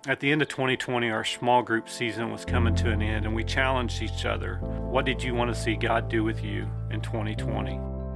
At the end of 2020, our small group season was coming to an end, and we challenged each other. What did you want to see God do with you in 2020?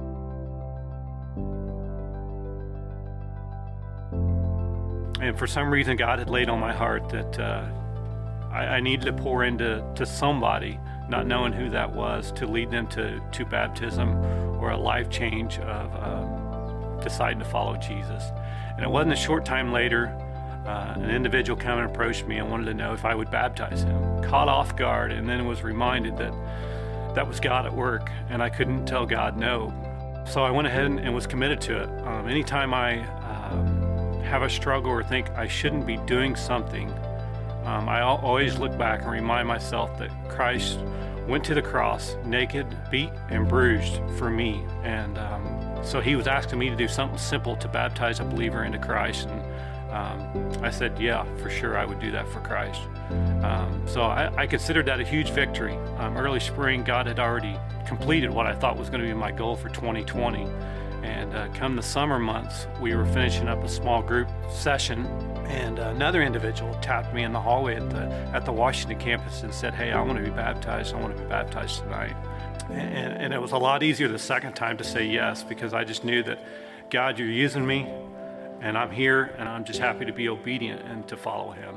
And for some reason, God had laid on my heart that I needed to pour into somebody, not knowing who that was, to lead them to baptism or a life change of deciding to follow Jesus. And it wasn't a short time later, an individual came and approached me and wanted to know if I would baptize him. Caught off guard, and then was reminded that that was God at work, and I couldn't tell God no. So I went ahead and was committed to it. Anytime I have a struggle or think I shouldn't be doing something, I always look back and remind myself that Christ went to the cross naked, beat, and bruised for me. And so he was asking me to do something simple to baptize a believer into Christ. And I said, yeah, for sure, I would do that for Christ. So I considered that a huge victory. Early spring, God had already completed what I thought was going to be my goal for 2020. And come the summer months, we were finishing up a small group session, and another individual tapped me in the hallway at the Washington campus and said, hey, I want to be baptized. I want to be baptized tonight. And it was a lot easier the second time to say yes, because I just knew that, God, you're using me, and I'm here, and I'm just happy to be obedient and to follow him.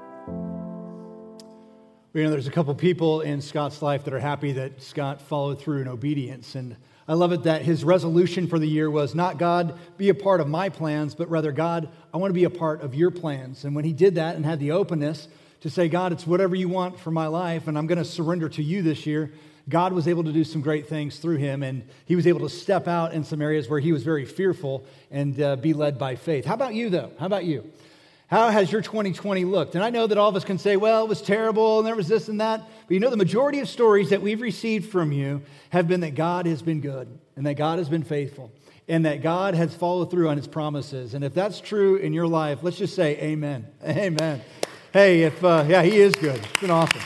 You know, there's a couple people in Scott's life that are happy that Scott followed through in obedience. And I love it that his resolution for the year was not, God, be a part of my plans, but rather, God, I want to be a part of your plans. And when he did that and had the openness to say, God, it's whatever you want for my life, and I'm going to surrender to you this year, God was able to do some great things through him, and he was able to step out in some areas where he was very fearful and be led by faith. How about you, though? How about you? How has your 2020 looked? And I know that all of us can say, well, it was terrible, and there was this and that. But you know, the majority of stories that we've received from you have been that God has been good, and that God has been faithful, and that God has followed through on his promises. And if that's true in your life, let's just say amen. Amen. Hey, he is good. It's been awesome.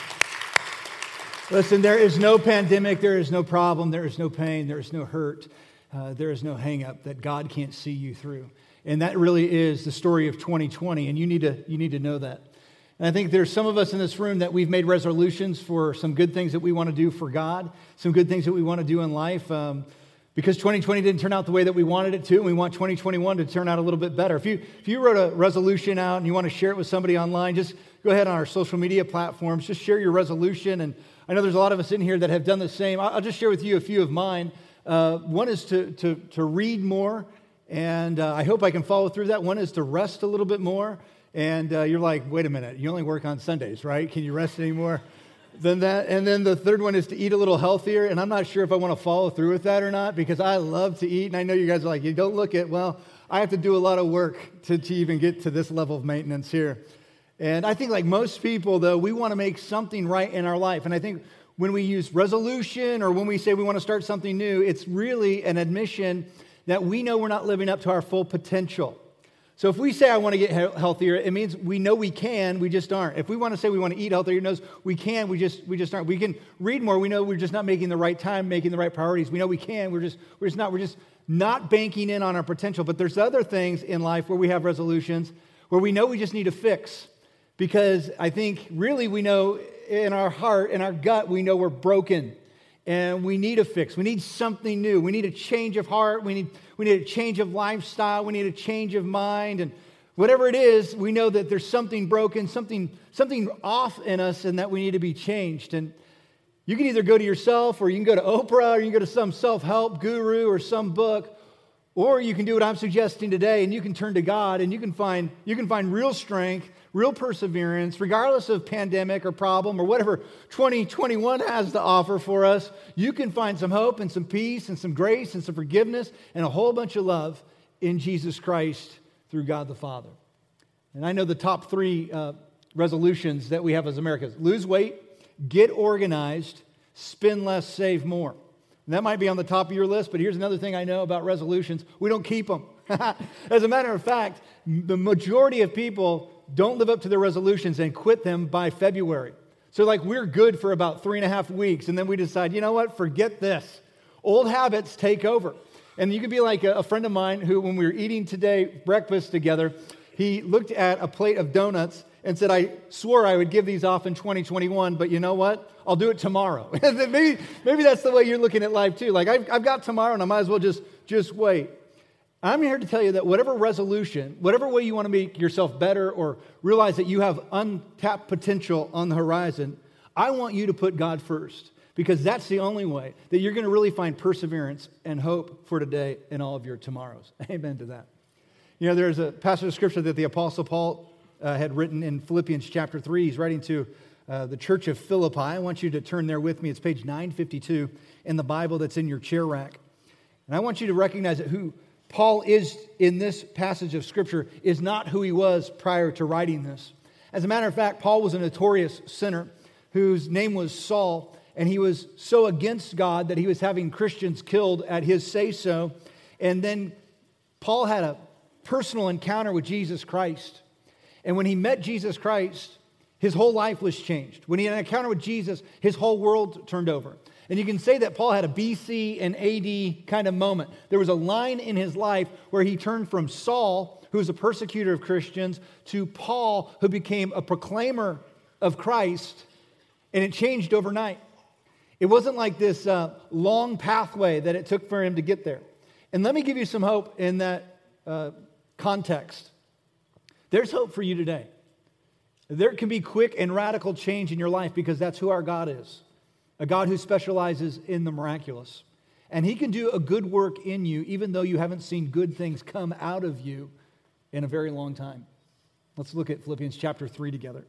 Listen, there is no pandemic, there is no problem, there is no pain, there is no hurt, there is no hang-up that God can't see you through. And that really is the story of 2020, and you need to know that. And I think there's some of us in this room that we've made resolutions for some good things that we want to do for God, some good things that we want to do in life, because 2020 didn't turn out the way that we wanted it to, and we want 2021 to turn out a little bit better. If you wrote a resolution out and you want to share it with somebody online, just go ahead on our social media platforms, just share your resolution. And I know there's a lot of us in here that have done the same. I'll just share with you a few of mine. One is to read more, and I hope I can follow through that. One is to rest a little bit more. And you're like, wait a minute, you only work on Sundays, right? Can you rest anymore than that? And then the third one is to eat a little healthier. And I'm not sure if I want to follow through with that or not, because I love to eat. And I know you guys are like, you don't look at, well, I have to do a lot of work to even get to this level of maintenance here. And I think like most people, though, we want to make something right in our life. And I think when we use resolution or when we say we want to start something new, it's really an admission that we know we're not living up to our full potential. So if we say I want to get healthier, it means we know we can, we just aren't. If we want to say we want to eat healthier, it knows we can, we just aren't. We can read more, we know we're just not making the right time, making the right priorities. We know we can, we're just not banking in on our potential. But there's other things in life where we have resolutions where we know we just need to fix. Because I think really we know in our heart, in our gut, we know we're broken. And we need a fix. We need something new. We need a change of heart. We need a change of lifestyle. We need a change of mind. And whatever it is, we know that there's something broken, something off in us, and that we need to be changed. And you can either go to yourself, or you can go to Oprah, or you can go to some self-help guru or some book, or you can do what I'm suggesting today, and you can turn to God, and you can find real strength, real perseverance, regardless of pandemic or problem or whatever 2021 has to offer for us. You can find some hope and some peace and some grace and some forgiveness and a whole bunch of love in Jesus Christ through God the Father. And I know the top three resolutions that we have as Americans: lose weight, get organized, spend less, save more. And that might be on the top of your list, but here's another thing I know about resolutions: we don't keep them. As a matter of fact, the majority of people don't live up to their resolutions and quit them by February. So like we're good for about 3.5 weeks, and then we decide, you know what, forget this. Old habits take over. And you could be like a friend of mine who, when we were eating today breakfast together, He looked at a plate of donuts and said, I swore I would give these off in 2021, but you know what? I'll do it tomorrow. maybe that's the way you're looking at life too. Like, I've got tomorrow and I might as well just wait. I'm here to tell you that whatever resolution, whatever way you want to make yourself better or realize that you have untapped potential on the horizon, I want you to put God first, because that's the only way that you're going to really find perseverance and hope for today and all of your tomorrows. Amen to that. You know, there's a passage of Scripture that the Apostle Paul had written in Philippians chapter 3. He's writing to the church of Philippi. I want you to turn there with me. It's page 952 in the Bible that's in your chair rack. And I want you to recognize that who Paul is in this passage of Scripture is not who he was prior to writing this. As a matter of fact, Paul was a notorious sinner whose name was Saul, and he was so against God that he was having Christians killed at his say-so. And then Paul had a personal encounter with Jesus Christ. And when he met Jesus Christ, his whole life was changed. When he had an encounter with Jesus, his whole world turned over. And you can say that Paul had a BC and AD kind of moment. There was a line in his life where he turned from Saul, who was a persecutor of Christians, to Paul, who became a proclaimer of Christ, and it changed overnight. It wasn't like this long pathway that it took for him to get there. And let me give you some hope in that context. There's hope for you today. There can be quick and radical change in your life because that's who our God is. A God who specializes in the miraculous. And he can do a good work in you even though you haven't seen good things come out of you in a very long time. Let's look at Philippians chapter 3 together.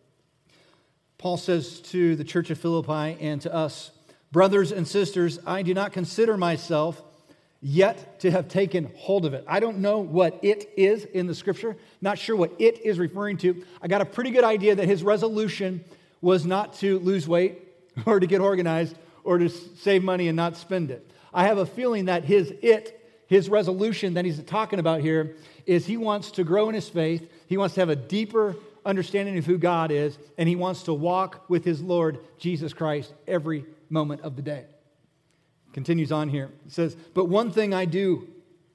Paul says to the church of Philippi and to us, brothers and sisters, I do not consider myself yet to have taken hold of it. I don't know what it is in the Scripture. Not sure what it is referring to. I got a pretty good idea that his resolution was not to lose weight or to get organized or to save money and not spend it. I have a feeling that his resolution that he's talking about here is he wants to grow in his faith. He wants to have a deeper understanding of who God is, and he wants to walk with his Lord Jesus Christ every moment of the day. Continues on here. It says, but one thing I do.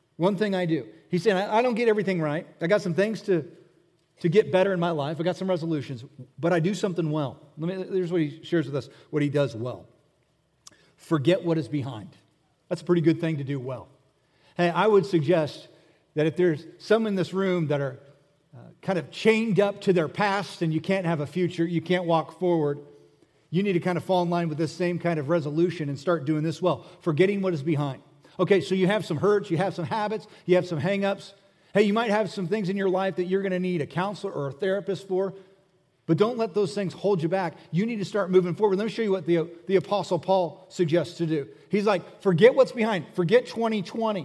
He's saying, I don't get everything right. I got some things to get better in my life. I got some resolutions, but I do something well. Here's what he shares with us, what he does well. Forget what is behind. That's a pretty good thing to do well. Hey, I would suggest that if there's some in this room that are kind of chained up to their past and you can't have a future, you can't walk forward, you need to kind of fall in line with this same kind of resolution and start doing this well. Forgetting what is behind. Okay, so you have some hurts, you have some habits, you have some hang-ups. Hey, you might have some things in your life that you're going to need a counselor or a therapist for, but don't let those things hold you back. You need to start moving forward. Let me show you what the Apostle Paul suggests to do. He's like, forget what's behind. Forget 2020.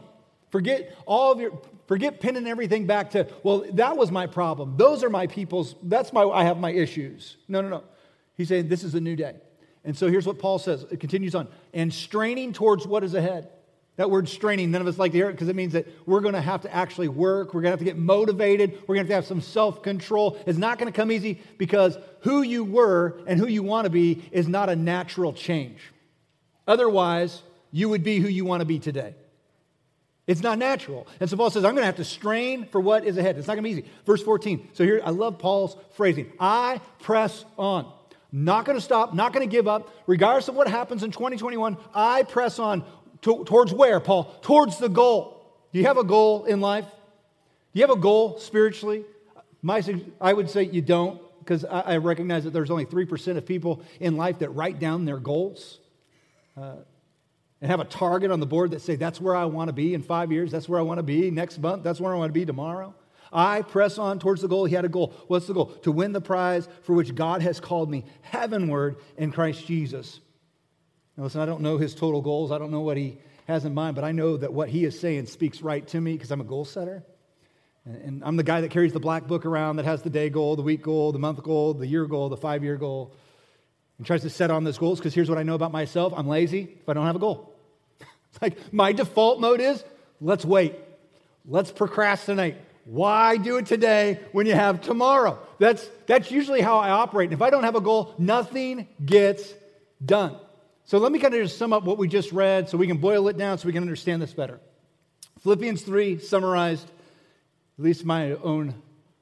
Forget pinning everything back to, well, that was my problem. Those are my people's, I have my issues. No. He's saying this is a new day. And so here's what Paul says. It continues on. And straining towards what is ahead. That word straining, none of us like to hear it because it means that we're going to have to actually work. We're going to have to get motivated. We're going to have some self-control. It's not going to come easy because who you were and who you want to be is not a natural change. Otherwise, you would be who you want to be today. It's not natural. And so Paul says, I'm going to have to strain for what is ahead. It's not going to be easy. Verse 14. So here, I love Paul's phrasing. I press on. Not going to stop, not going to give up. Regardless of what happens in 2021, I press on. Towards where, Paul? Towards the goal. Do you have a goal in life? Do you have a goal spiritually? I would say you don't, because I recognize that there's only 3% of people in life that write down their goals and have a target on the board that say, that's where I want to be in 5 years, that's where I want to be next month, that's where I want to be tomorrow. I press on towards the goal. He had a goal. What's the goal? To win the prize for which God has called me heavenward in Christ Jesus. Now listen, I don't know his total goals. I don't know what he has in mind, but I know that what he is saying speaks right to me because I'm a goal setter. And I'm the guy that carries the black book around that has the day goal, the week goal, the month goal, the year goal, the 5-year goal, and tries to set on those goals because here's what I know about myself. I'm lazy if I don't have a goal. It's like my default mode is, let's wait. Let's procrastinate. Why do it today when you have tomorrow? That's usually how I operate. And if I don't have a goal, nothing gets done. So let me kind of just sum up what we just read so we can boil it down so we can understand this better. Philippians 3 summarized, at least my own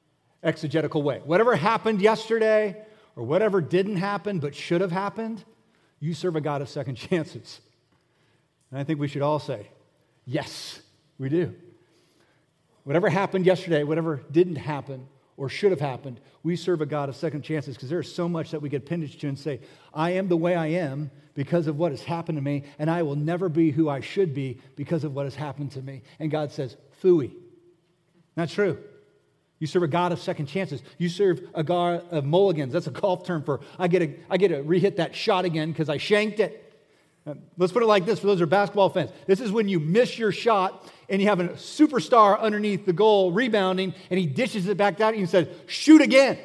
exegetical way. Whatever happened yesterday or whatever didn't happen but should have happened, you serve a God of second chances. And I think we should all say, yes, we do. Whatever happened yesterday, whatever didn't happen or should have happened, we serve a God of second chances because there's so much that we get appendage to and say, I am the way I am because of what has happened to me, and I will never be who I should be because of what has happened to me. And God says, phooey. Not true. You serve a God of second chances. You serve a God of mulligans. That's a golf term for I get to re-hit that shot again because I shanked it. Let's put it like this for those who are basketball fans. This is when you miss your shot and you have a superstar underneath the goal rebounding and he dishes it back down and you said, shoot again.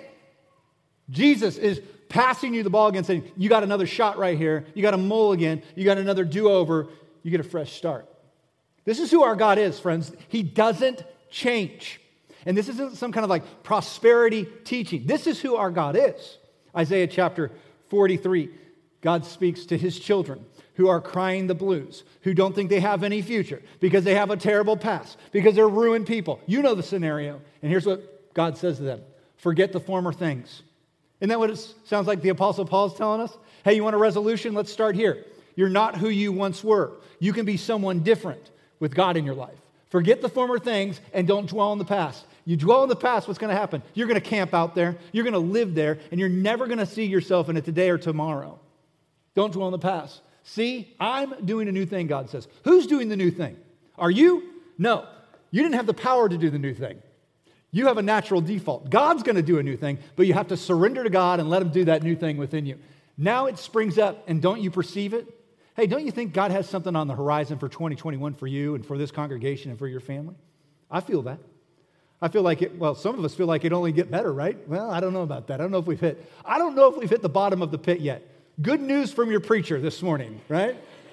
Jesus is passing you the ball again saying, you got another shot right here. You got a mulligan. You got another do-over. You get a fresh start. This is who our God is, friends. He doesn't change. And this isn't some kind of like prosperity teaching. This is who our God is. Isaiah chapter 43, God speaks to his children who are crying the blues, who don't think they have any future because they have a terrible past, because they're ruined people. You know the scenario. And here's what God says to them. Forget the former things. Isn't that what it sounds like the Apostle Paul's telling us? Hey, you want a resolution? Let's start here. You're not who you once were. You can be someone different with God in your life. Forget the former things and don't dwell on the past. You dwell in the past, what's going to happen? You're going to camp out there, you're going to live there, and you're never going to see yourself in it today or tomorrow. Don't dwell in the past. See, I'm doing a new thing, God says. Who's doing the new thing? Are you? No. You didn't have the power to do the new thing. You have a natural default. God's going to do a new thing, but you have to surrender to God and let him do that new thing within you. Now it springs up, and don't you perceive it? Hey, don't you think God has something on the horizon for 2021 for you and for this congregation and for your family? I feel that. I feel like some of us feel like it only get better, right? Well, I don't know about that. I don't know if we've hit the bottom of the pit yet. Good news from your preacher this morning, right?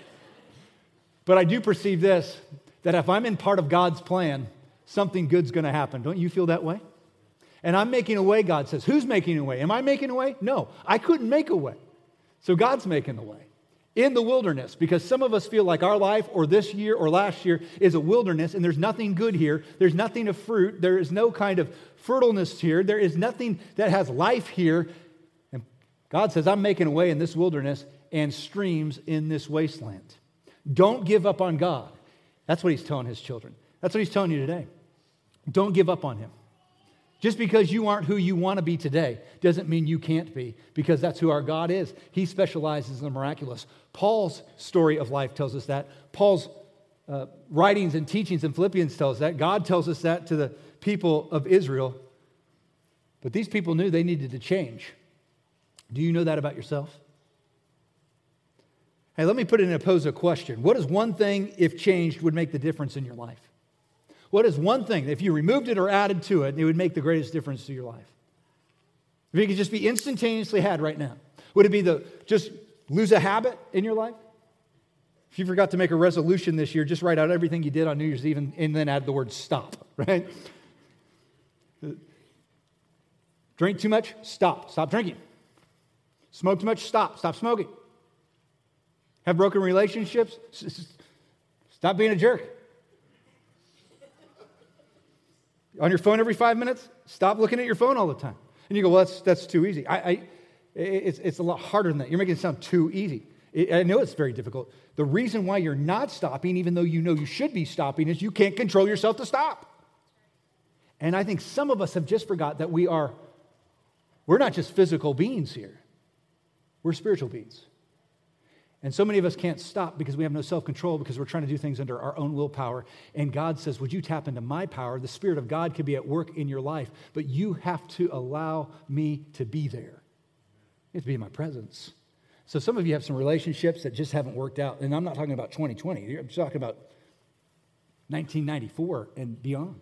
But I do perceive this, that if I'm in part of God's plan, something good's going to happen. Don't you feel that way? And I'm making a way, God says. Who's making a way? Am I making a way? No, I couldn't make a way. So God's making the way in the wilderness, because some of us feel like our life or this year or last year is a wilderness and there's nothing good here. There's nothing of fruit. There is no kind of fertileness here. There is nothing that has life here. And God says, I'm making a way in this wilderness and streams in this wasteland. Don't give up on God. That's what he's telling his children. That's what he's telling you today. Don't give up on him. Just because you aren't who you want to be today doesn't mean you can't be, because that's who our God is. He specializes in the miraculous. Paul's story of life tells us that. Paul's writings and teachings in Philippians tells us that. God tells us that to the people of Israel. But these people knew they needed to change. Do you know that about yourself? Hey, let me put it in and pose a question. What is one thing, if changed, would make the difference in your life? What is one thing, if you removed it or added to it, it would make the greatest difference to your life? If it could just be instantaneously had right now, would it be just lose a habit in your life? If you forgot to make a resolution this year, just write out everything you did on New Year's Eve and then add the word stop, right? Drink too much? Stop. Stop drinking. Smoke too much? Stop. Stop smoking. Have broken relationships? Stop being a jerk. On your phone every 5 minutes? Stop looking at your phone all the time. And you go, well, that's too easy. It's a lot harder than that. You're making it sound too easy. I know it's very difficult. The reason why you're not stopping, even though you know you should be stopping, is you can't control yourself to stop. And I think some of us have just forgot that we're not just physical beings here. We're spiritual beings. And so many of us can't stop because we have no self-control, because we're trying to do things under our own willpower. And God says, would you tap into my power? The Spirit of God could be at work in your life, but you have to allow me to be there. You have to be in my presence. So some of you have some relationships that just haven't worked out. And I'm not talking about 2020. I'm talking about 1994 and beyond.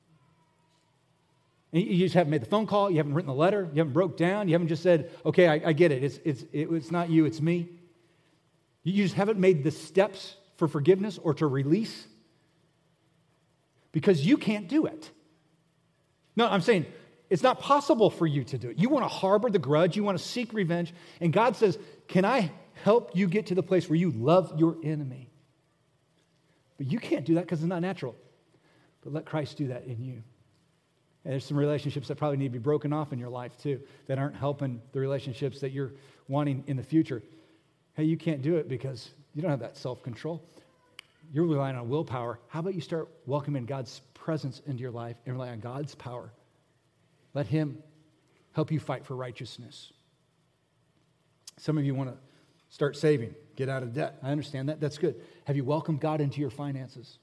And you just haven't made the phone call. You haven't written the letter. You haven't broke down. You haven't just said, okay, I get it. It's not you, it's me. You just haven't made the steps for forgiveness or to release because you can't do it. No, I'm saying it's not possible for you to do it. You want to harbor the grudge. You want to seek revenge. And God says, can I help you get to the place where you love your enemy? But you can't do that because it's not natural. But let Christ do that in you. And there's some relationships that probably need to be broken off in your life too, that aren't helping the relationships that you're wanting in the future. Hey, you can't do it because you don't have that self-control. You're relying on willpower. How about you start welcoming God's presence into your life and rely on God's power? Let him help you fight for righteousness. Some of you want to start saving, get out of debt. I understand that. That's good. Have you welcomed God into your finances?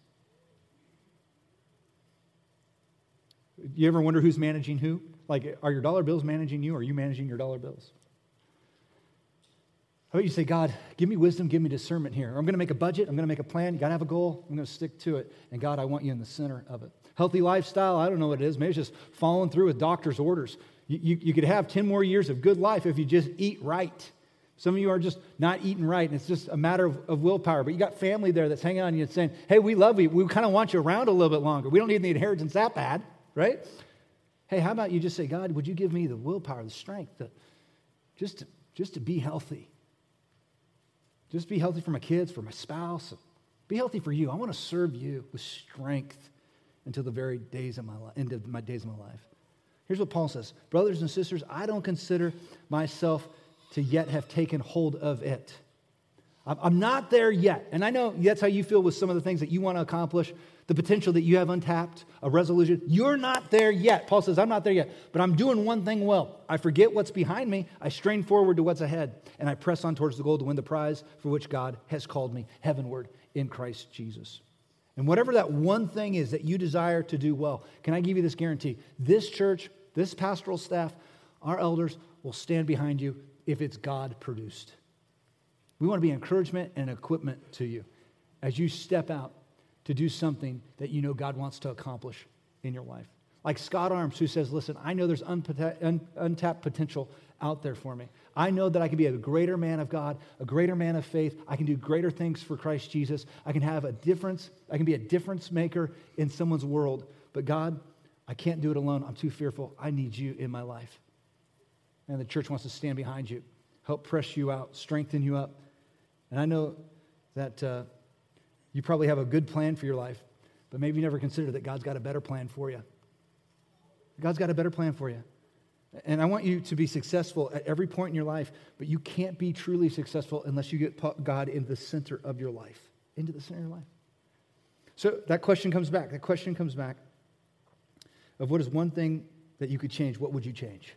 You ever wonder who's managing who? Like, are your dollar bills managing you, or are you managing your dollar bills? How about you say, God, give me wisdom, give me discernment here. I'm going to make a budget, I'm going to make a plan. You got to have a goal. I'm going to stick to it. And God, I want you in the center of it. Healthy lifestyle, I don't know what it is. Maybe it's just following through with doctor's orders. You could have 10 more years of good life if you just eat right. Some of you are just not eating right, and it's just a matter of willpower. But you got family there that's hanging on you and saying, hey, we love you. We kind of want you around a little bit longer. We don't need the inheritance that bad, right? Hey, how about you just say, God, would you give me the willpower, the strength, just to be healthy? Just be healthy for my kids, for my spouse. Be healthy for you. I want to serve you with strength until the very days of my life, end of my days of my life. Here's what Paul says. Brothers and sisters, I don't consider myself to yet have taken hold of it. I'm not there yet. And I know that's how you feel with some of the things that you want to accomplish, the potential that you have untapped, a resolution. You're not there yet. Paul says, I'm not there yet, but I'm doing one thing well. I forget what's behind me. I strain forward to what's ahead, and I press on towards the goal to win the prize for which God has called me heavenward in Christ Jesus. And whatever that one thing is that you desire to do well, can I give you this guarantee? This church, this pastoral staff, our elders will stand behind you if it's God produced. We want to be encouragement and equipment to you as you step out to do something that you know God wants to accomplish in your life. Like Scott Arms, who says, listen, I know there's untapped potential out there for me. I know that I can be a greater man of God, a greater man of faith. I can do greater things for Christ Jesus. I can have a difference. I can be a difference maker in someone's world. But God, I can't do it alone. I'm too fearful. I need you in my life. And the church wants to stand behind you, help press you out, strengthen you up. And I know that you probably have a good plan for your life, but maybe you never considered that God's got a better plan for you. God's got a better plan for you. And I want you to be successful at every point in your life, but you can't be truly successful unless you get God in the center of your life, into the center of your life. So that question comes back. That question comes back of what is one thing that you could change? What would you change?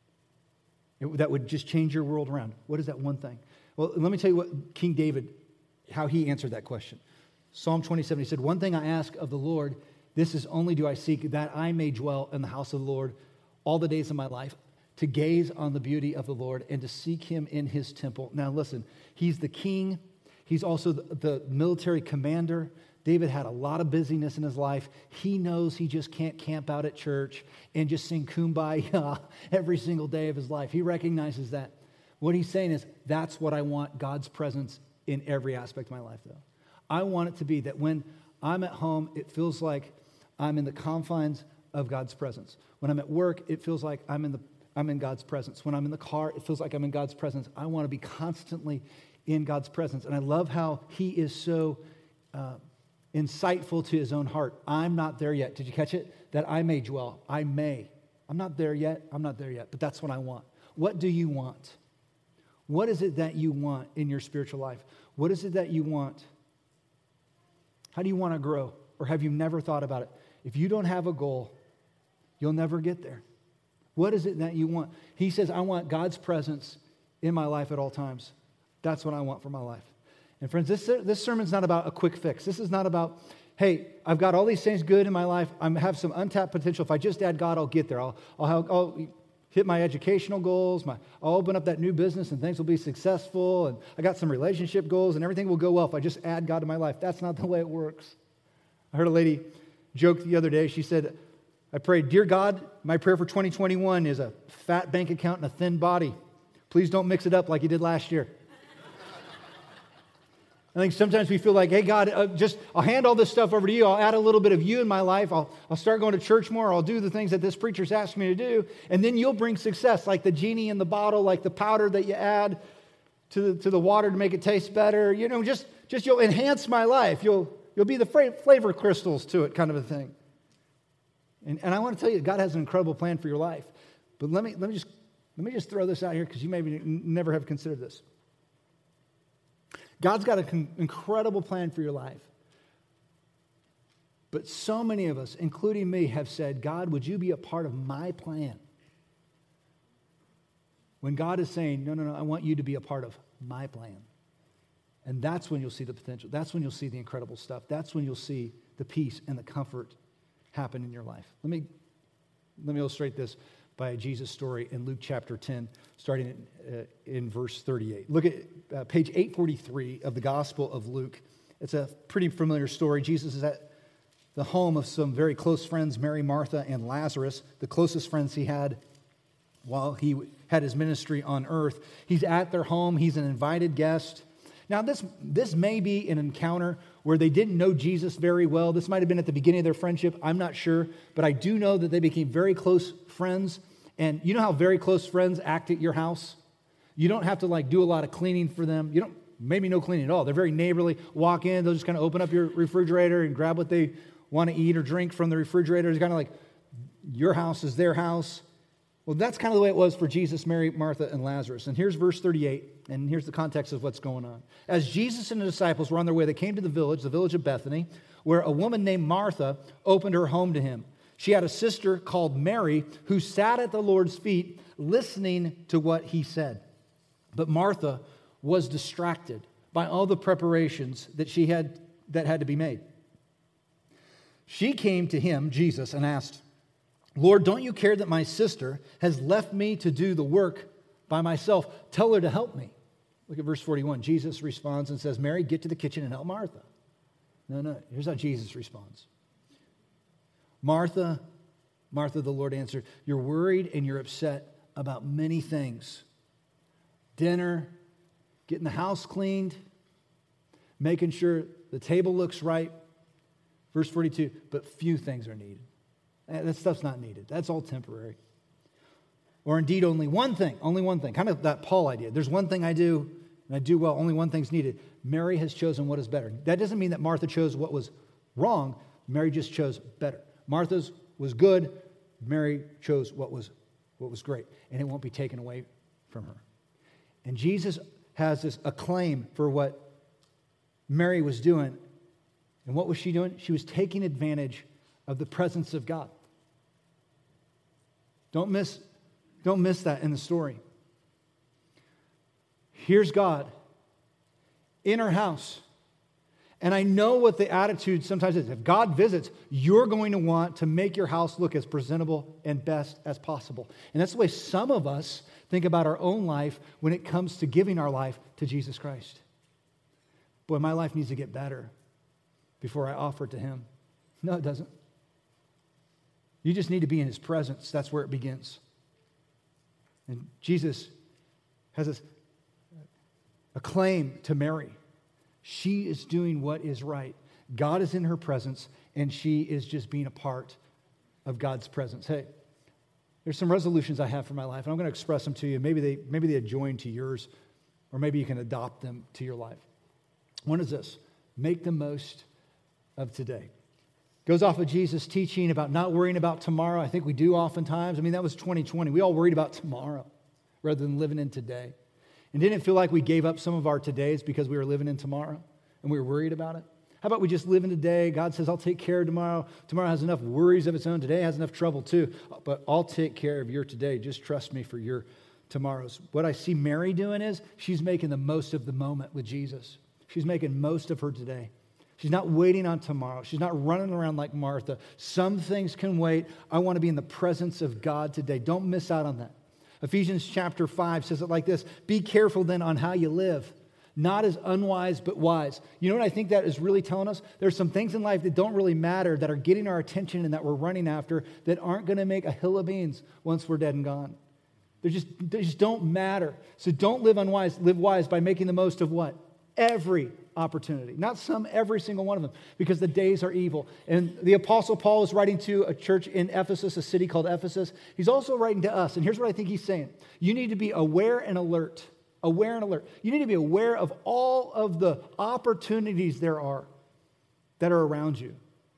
That would just change your world around. What is that one thing? Well, let me tell you what King David, how he answered that question. Psalm 27, he said, one thing I ask of the Lord, this is only do I seek, that I may dwell in the house of the Lord all the days of my life, to gaze on the beauty of the Lord and to seek him in his temple. Now listen, he's the king. He's also the military commander. David had a lot of busyness in his life. He knows he just can't camp out at church and just sing Kumbaya every single day of his life. He recognizes that. What he's saying is, that's what I want, God's presence in every aspect of my life, though. I want it to be that when I'm at home, it feels like I'm in the confines of God's presence. When I'm at work, it feels like I'm in God's presence. When I'm in the car, it feels like I'm in God's presence. I want to be constantly in God's presence. And I love how he is so insightful to his own heart. I'm not there yet. Did you catch it? That I may dwell. I may. I'm not there yet. I'm not there yet. But that's what I want. What do you want? What is it that you want in your spiritual life? What is it that you want? How do you want to grow? Or have you never thought about it? If you don't have a goal, you'll never get there. What is it that you want? He says, I want God's presence in my life at all times. That's what I want for my life. And friends, this sermon's not about a quick fix. This is not about, hey, I've got all these things good in my life. I have some untapped potential. If I just add God, I'll get there. I'll hit my educational goals. I'll open up that new business and things will be successful. And I got some relationship goals and everything will go well if I just add God to my life. That's not the way it works. I heard a lady joke the other day. She said, I prayed, dear God, my prayer for 2021 is a fat bank account and a thin body. Please don't mix it up like you did last year. I think sometimes we feel like, hey, God, I'll hand all this stuff over to you. I'll add a little bit of you in my life. I'll start going to church more. I'll do the things that this preacher's asked me to do. And then you'll bring success, like the genie in the bottle, like the powder that you add to the water to make it taste better. You know, just you'll enhance my life. You'll be the flavor crystals to it, kind of a thing. And I want to tell you, God has an incredible plan for your life. But let me just throw this out here because you maybe never have considered this. God's got an incredible plan for your life. But so many of us, including me, have said, God, would you be a part of my plan? When God is saying, no, I want you to be a part of my plan. And that's when you'll see the potential. That's when you'll see the incredible stuff. That's when you'll see the peace and the comfort happen in your life. Let me illustrate this by a Jesus story in Luke chapter 10, starting in verse 38. Look at page 843 of the Gospel of Luke. It's a pretty familiar story. Jesus is at the home of some very close friends, Mary, Martha, and Lazarus, the closest friends he had while he had his ministry on earth. He's at their home. He's an invited guest. Now, this may be an encounter where they didn't know Jesus very well. This might have been at the beginning of their friendship. I'm not sure. But I do know that they became very close friends. And you know how very close friends act at your house? You don't have to do a lot of cleaning for them. You don't, maybe no cleaning at all. They're very neighborly. Walk in, they'll just kind of open up your refrigerator and grab what they want to eat or drink from the refrigerator. It's kind of like your house is their house. Well, that's kind of the way it was for Jesus, Mary, Martha, and Lazarus. And here's verse 38, and here's the context of what's going on. As Jesus and the disciples were on their way, they came to the village of Bethany, where a woman named Martha opened her home to him. She had a sister called Mary who sat at the Lord's feet listening to what he said. But Martha was distracted by all the preparations that had to be made. She came to him, Jesus, and asked, Lord, don't you care that my sister has left me to do the work by myself? Tell her to help me. Look at verse 41. Jesus responds and says, Mary, get to the kitchen and help Martha. No. Here's how Jesus responds. Martha, the Lord answered, you're worried and you're upset about many things. Dinner, getting the house cleaned, making sure the table looks right. Verse 42, but few things are needed. That stuff's not needed. That's all temporary. Or indeed, only one thing. Kind of that Paul idea. There's one thing I do, and I do well. Only one thing's needed. Mary has chosen what is better. That doesn't mean that Martha chose what was wrong. Mary just chose better. Martha's was good. Mary chose what was great. And it won't be taken away from her. And Jesus has this acclaim for what Mary was doing. And what was she doing? She was taking advantage of the presence of God. Don't miss that in the story. Here's God in her house. And I know what the attitude sometimes is. If God visits, you're going to want to make your house look as presentable and best as possible. And that's the way some of us think about our own life when it comes to giving our life to Jesus Christ. Boy, my life needs to get better before I offer it to him. No, it doesn't. You just need to be in his presence. That's where it begins. And Jesus has a claim to Mary. She is doing what is right. God is in her presence, and she is just being a part of God's presence. Hey, there's some resolutions I have for my life, and I'm going to express them to you. Maybe they adjoin to yours, or maybe you can adopt them to your life. One is this: make the most of today. Goes off of Jesus' teaching about not worrying about tomorrow. I think we do oftentimes. I mean, that was 2020. We all worried about tomorrow rather than living in today. And didn't it feel like we gave up some of our todays because we were living in tomorrow and we were worried about it? How about we just live in today? God says, I'll take care of tomorrow. Tomorrow has enough worries of its own. Today has enough trouble too. But I'll take care of your today. Just trust me for your tomorrows. What I see Mary doing is she's making the most of the moment with Jesus. She's making most of her today. She's not waiting on tomorrow. She's not running around like Martha. Some things can wait. I want to be in the presence of God today. Don't miss out on that. Ephesians chapter 5 says it like this: be careful then on how you live, not as unwise but wise. You know what I think that is really telling us? There's some things in life that don't really matter, that are getting our attention and that we're running after, that aren't going to make a hill of beans once we're dead and gone. They just don't matter. So don't live unwise. Live wise by making the most of what? Every opportunity. Not some, every single one of them, because the days are evil. And the Apostle Paul is writing to a church in Ephesus, a city called Ephesus. He's also writing to us. And here's what I think he's saying. You need to be aware and alert. Aware and alert. You need to be aware of all of the opportunities there are that are around you.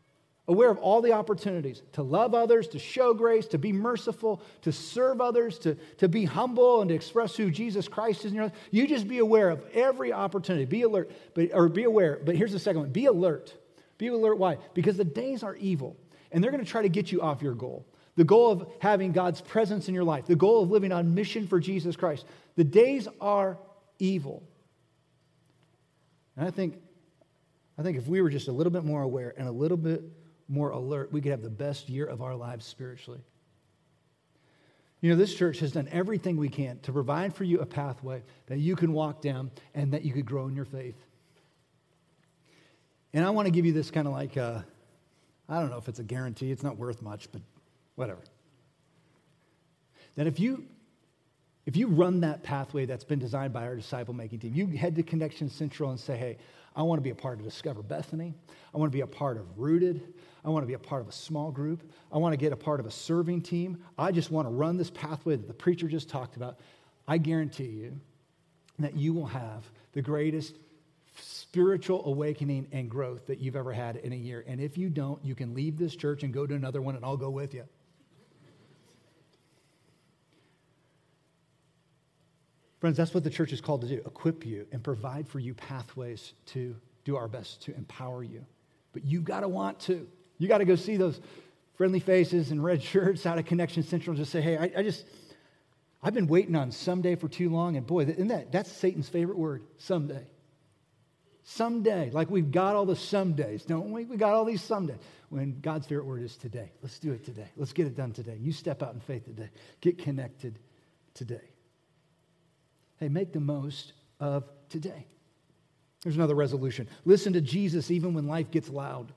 aware of all the opportunities to love others, to show grace, to be merciful, to serve others, to be humble, and to express who Jesus Christ is in your life. You just be aware of every opportunity. Be alert, be aware. But here's the second one. Be alert. Be alert. Why? Because the days are evil, and they're going to try to get you off your goal. The goal of having God's presence in your life. The goal of living on mission for Jesus Christ. The days are evil. And I think if we were just a little bit more aware and a little bit more alert, we could have the best year of our lives spiritually. You know, this church has done everything we can to provide for you a pathway that you can walk down and that you could grow in your faith. And I want to give you this kind of like, I don't know if it's a guarantee, it's not worth much, but whatever. That if you run that pathway that's been designed by our disciple-making team, you head to Connection Central and say, hey, I want to be a part of Discover Bethany. I want to be a part of Rooted. I want to be a part of a small group. I want to get a part of a serving team. I just want to run this pathway that the preacher just talked about. I guarantee you that you will have the greatest spiritual awakening and growth that you've ever had in a year. And if you don't, you can leave this church and go to another one, and I'll go with you. Friends, that's what the church is called to do, equip you and provide for you pathways to do our best to empower you. But you've got to want to. You got to go see those friendly faces and red shirts out of Connection Central and just say, hey, I've been waiting on someday for too long. And boy, that's Satan's favorite word, someday. Someday. Like we've got all the somedays, don't we? We got all these somedays. When God's favorite word is today. Let's do it today. Let's get it done today. You step out in faith today. Get connected today. Hey, make the most of today. There's another resolution. Listen to Jesus even when life gets loud.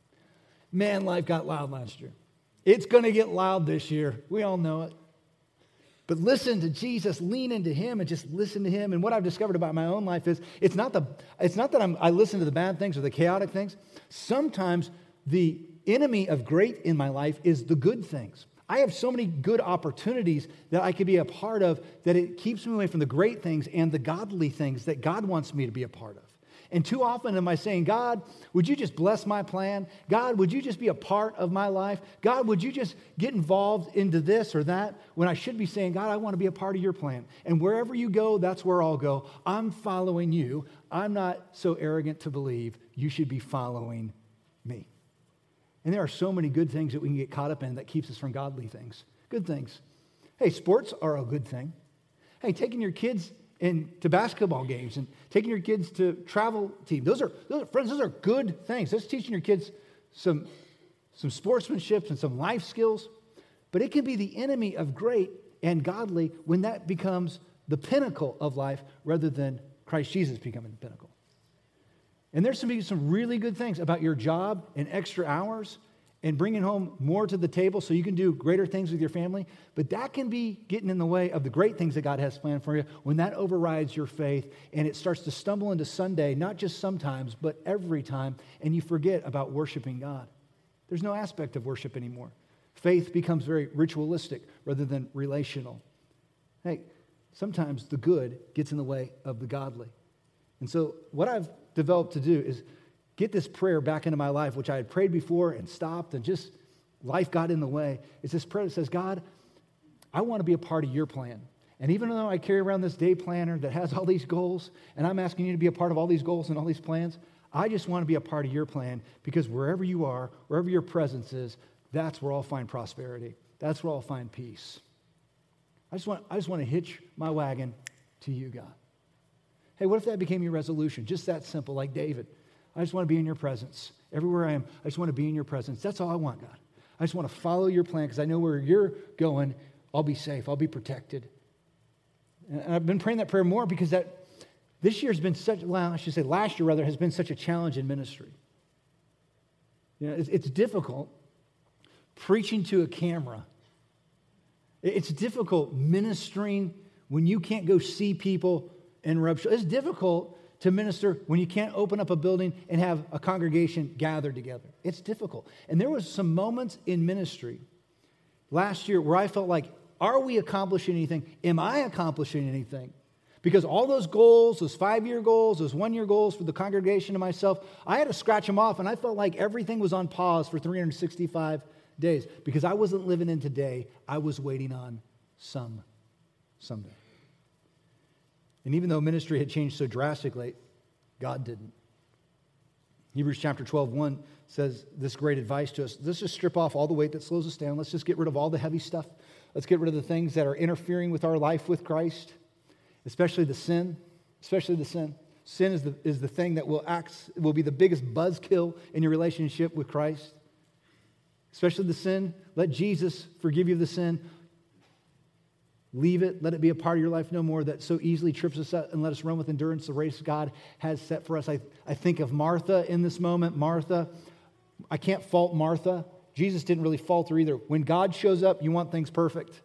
Man, life got loud last year. It's going to get loud this year. We all know it. But listen to Jesus, lean into him, and just listen to him. And what I've discovered about my own life is it's not that I listen to the bad things or the chaotic things. Sometimes the enemy of great in my life is the good things. I have so many good opportunities that I could be a part of that it keeps me away from the great things and the godly things that God wants me to be a part of. And too often am I saying, God, would you just bless my plan? God, would you just be a part of my life? God, would you just get involved into this or that? When I should be saying, God, I want to be a part of your plan. And wherever you go, that's where I'll go. I'm following you. I'm not so arrogant to believe you should be following me. And there are so many good things that we can get caught up in that keeps us from godly things. Good things. Hey, sports are a good thing. Hey, taking your kids to basketball games and taking your kids to travel team. Those are friends, those are good things. That's teaching your kids some sportsmanship and some life skills. But it can be the enemy of great and godly when that becomes the pinnacle of life rather than Christ Jesus becoming the pinnacle. And there's some really good things about your job and extra hours and bringing home more to the table so you can do greater things with your family. But that can be getting in the way of the great things that God has planned for you when that overrides your faith and it starts to stumble into Sunday, not just sometimes, but every time, and you forget about worshiping God. There's no aspect of worship anymore. Faith becomes very ritualistic rather than relational. Hey, sometimes the good gets in the way of the godly. And so what I've developed to do is get this prayer back into my life, which I had prayed before and stopped and just life got in the way. It's this prayer that says, God, I want to be a part of your plan. And even though I carry around this day planner that has all these goals, and I'm asking you to be a part of all these goals and all these plans, I just want to be a part of your plan because wherever you are, wherever your presence is, that's where I'll find prosperity. That's where I'll find peace. I just want to hitch my wagon to you, God. Hey, what if that became your resolution? Just that simple, like David. I just want to be in your presence. Everywhere I am, I just want to be in your presence. That's all I want, God. I just want to follow your plan because I know where you're going. I'll be safe. I'll be protected. And I've been praying that prayer more because this year's been last year rather, has been such a challenge in ministry. You know, it's difficult preaching to a camera. It's difficult ministering when you can't go see people and rub shoulders. It's difficult to minister when you can't open up a building and have a congregation gathered together. It's difficult. And there was some moments in ministry last year where I felt like, are we accomplishing anything? Am I accomplishing anything? Because all those goals, those 5-year goals, those 1-year goals for the congregation and myself, I had to scratch them off, and I felt like everything was on pause for 365 days because I wasn't living in today. I was waiting on someday. And even though ministry had changed so drastically, God didn't. Hebrews chapter 12:1 says this great advice to us. Let's just strip off all the weight that slows us down. Let's just get rid of all the heavy stuff. Let's get rid of the things that are interfering with our life with Christ, especially the sin. Sin is the thing that will be the biggest buzzkill in your relationship with Christ. Especially the sin. Let Jesus forgive you of the sin. Leave it. Let it be a part of your life no more that so easily trips us up, and let us run with endurance the race God has set for us. I think of Martha in this moment. Martha, I can't fault Martha. Jesus didn't really falter either. When God shows up, you want things perfect.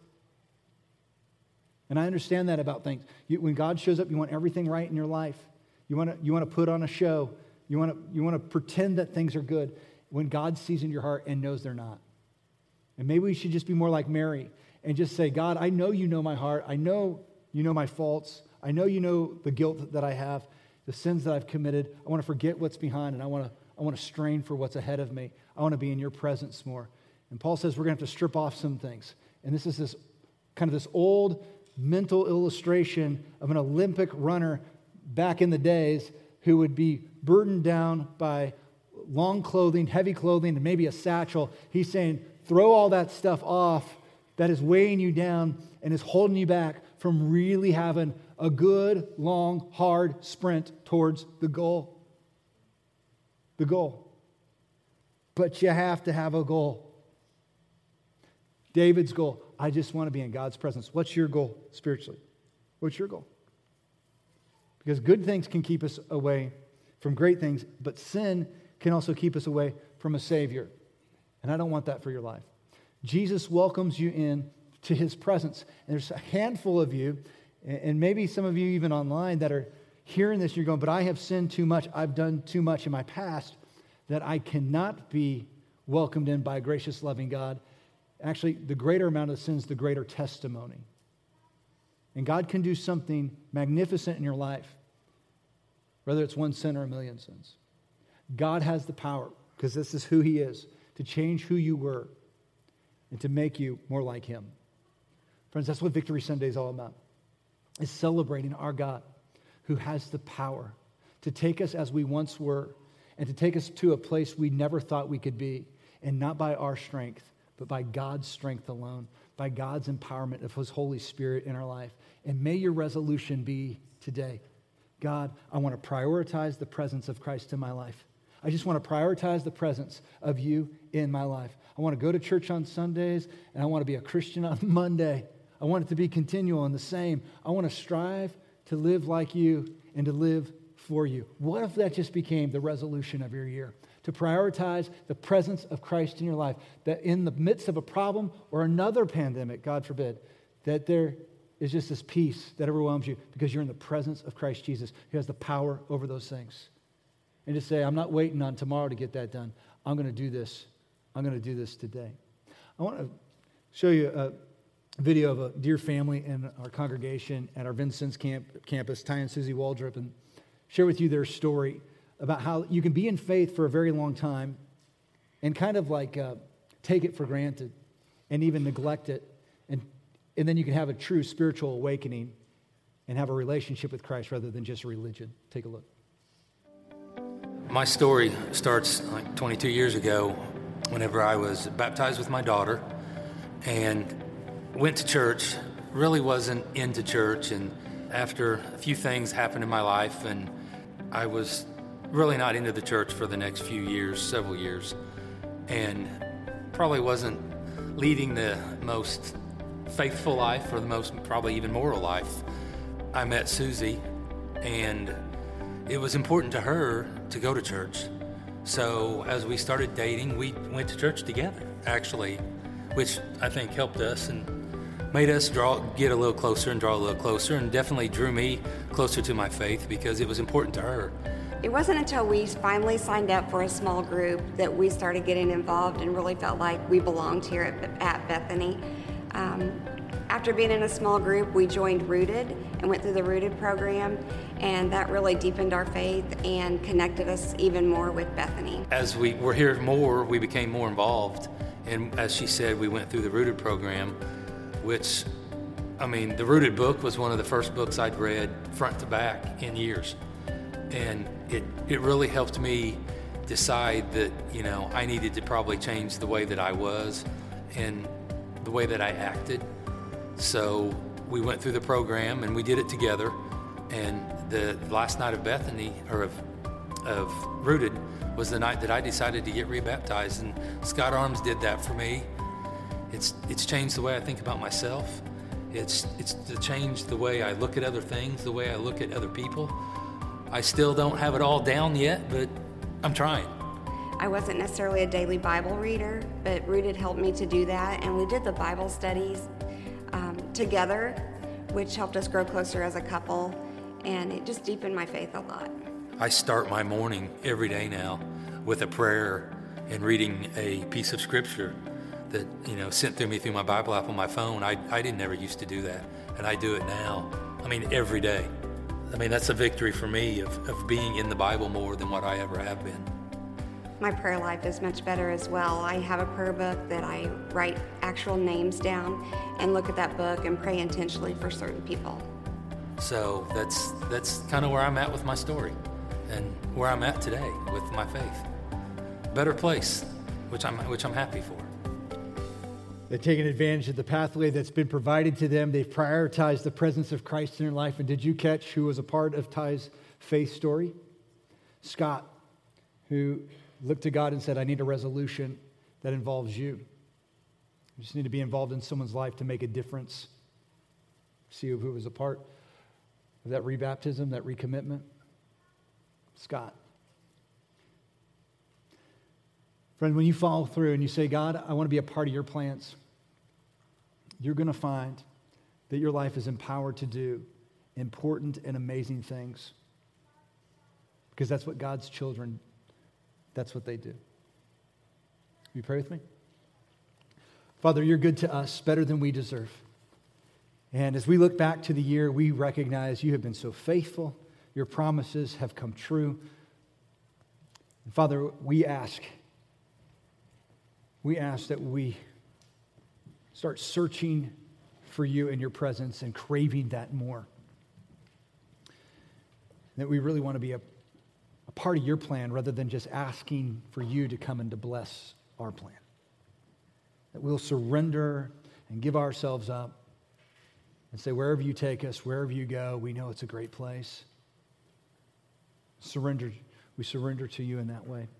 And I understand that about things. When God shows up, you want everything right in your life. You want to put on a show. You want to pretend that things are good when God sees in your heart and knows they're not. And maybe we should just be more like Mary and just say, God, I know you know my heart. I know you know my faults. I know you know the guilt that I have, the sins that I've committed. I want to forget what's behind, and I want to strain for what's ahead of me. I want to be in your presence more. And Paul says we're going to have to strip off some things. And this is this old mental illustration of an Olympic runner back in the days who would be burdened down by long clothing, heavy clothing, and maybe a satchel. He's saying, throw all that stuff off that is weighing you down and is holding you back from really having a good, long, hard sprint towards the goal. The goal. But you have to have a goal. David's goal, I just want to be in God's presence. What's your goal spiritually? What's your goal? Because good things can keep us away from great things, but sin can also keep us away from a Savior. And I don't want that for your life. Jesus welcomes you in to his presence. And there's a handful of you, and maybe some of you even online that are hearing this, and you're going, but I have sinned too much. I've done too much in my past that I cannot be welcomed in by a gracious, loving God. Actually, the greater amount of sins, the greater testimony. And God can do something magnificent in your life, whether it's one sin or a million sins. God has the power, because this is who he is, to change who you were and to make you more like him. Friends, that's what Victory Sunday is all about, is celebrating our God who has the power to take us as we once were and to take us to a place we never thought we could be, and not by our strength, but by God's strength alone, by God's empowerment of his Holy Spirit in our life. And may your resolution be today, God, I want to prioritize the presence of Christ in my life. I just want to prioritize the presence of you in my life. I want to go to church on Sundays, and I want to be a Christian on Monday. I want it to be continual and the same. I want to strive to live like you and to live for you. What if that just became the resolution of your year? To prioritize the presence of Christ in your life, that in the midst of a problem or another pandemic, God forbid, that there is just this peace that overwhelms you because you're in the presence of Christ Jesus, who has the power over those things. And to say, I'm not waiting on tomorrow to get that done. I'm going to do this. I'm going to do this today. I want to show you a video of a dear family in our congregation at our Vincennes campus, Ty and Susie Waldrop, and share with you their story about how you can be in faith for a very long time and kind of like take it for granted and even neglect it. And then you can have a true spiritual awakening and have a relationship with Christ rather than just religion. Take a look. My story starts like 22 years ago whenever I was baptized with my daughter and went to church, really wasn't into church, and after a few things happened in my life, and I was really not into the church for the next few years, several years, and probably wasn't leading the most faithful life or the most probably even moral life. I met Susie, and it was important to her to go to church. So as we started dating, we went to church together, actually, which I think helped us and made us get a little closer and draw a little closer, and definitely drew me closer to my faith because it was important to her. It wasn't until we finally signed up for a small group that we started getting involved and really felt like we belonged here at Bethany. after being in a small group, we joined Rooted and went through the Rooted program, and that really deepened our faith and connected us even more with Bethany. As we were here more, we became more involved. And as she said, we went through the Rooted program, which, the Rooted book was one of the first books I'd read front to back in years. And it really helped me decide that, I needed to probably change the way that I was and the way that I acted. So we went through the program and we did it together. And the last night of Bethany, or of Rooted, was the night that I decided to get rebaptized. And Scott Arms did that for me. It's changed the way I think about myself. It's changed the way I look at other things, the way I look at other people. I still don't have it all down yet, but I'm trying. I wasn't necessarily a daily Bible reader, but Rooted helped me to do that, and we did the Bible studies together, which helped us grow closer as a couple, and it just deepened my faith a lot. I start my morning every day now with a prayer and reading a piece of scripture that, sent through me through my Bible app on my phone. I didn't ever used to do that, and I do it now. Every day. That's a victory for me of being in the Bible more than what I ever have been. My prayer life is much better as well. I have a prayer book that I write actual names down and look at that book and pray intentionally for certain people. So that's kind of where I'm at with my story and where I'm at today with my faith. Better place, which I'm happy for. They've taken advantage of the pathway that's been provided to them. They've prioritized the presence of Christ in their life. And did you catch who was a part of Ty's faith story? Scott, who looked to God and said, I need a resolution that involves you. You just need to be involved in someone's life to make a difference. See who was a part of that rebaptism, that recommitment? Scott. Friend, when you follow through and you say, God, I want to be a part of your plans, you're going to find that your life is empowered to do important and amazing things. Because that's what God's children, that's what they do. Will you pray with me? Father, you're good to us, better than we deserve. And as we look back to the year, we recognize you have been so faithful. Your promises have come true. And Father, we ask that we start searching for you in your presence and craving that more. That we really want to be a part of your plan rather than just asking for you to come and to bless our plan. That we'll surrender and give ourselves up and say, wherever you take us, wherever you go, we know it's a great place. We surrender to you in that way.